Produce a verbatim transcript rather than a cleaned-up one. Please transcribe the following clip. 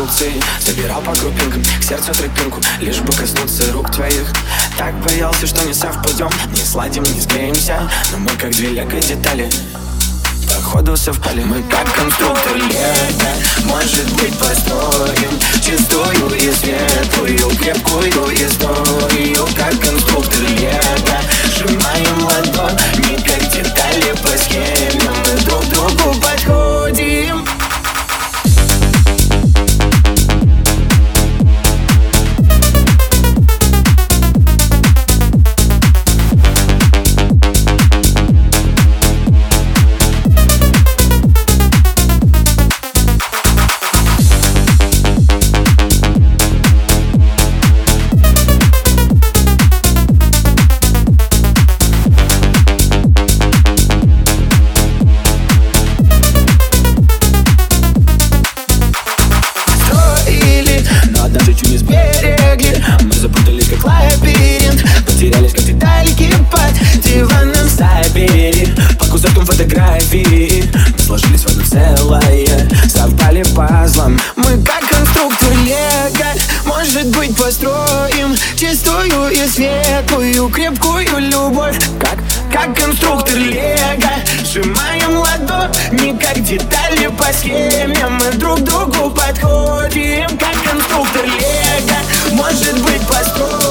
эмоции собирал по крупинкам, к сердцу тропинку, лишь бы коснуться рук твоих. Так боялся, что не совпадем, не сладим, не склеимся, но мы как две лего детали походу совпали. Мы как конструктор лего, может быть, построим чистую и светлую, крепкую историю. Как конструктор лего, сжимаем ладонь, не как детали по схеме, мы друг к другу подходим. Мы запутались как лабиринт, потерялись как детальки под диваном. Забери по кусочкам фотографии, мы сложились в одно целое, совпали пазлом. Мы как конструктор лего, может быть, построим чистую и светлую, крепкую любовь. Как, как конструктор лего, сжимаем ладонь, не как детали по схеме, мы друг к другу подходим. Как конструктор лего, может быть, построим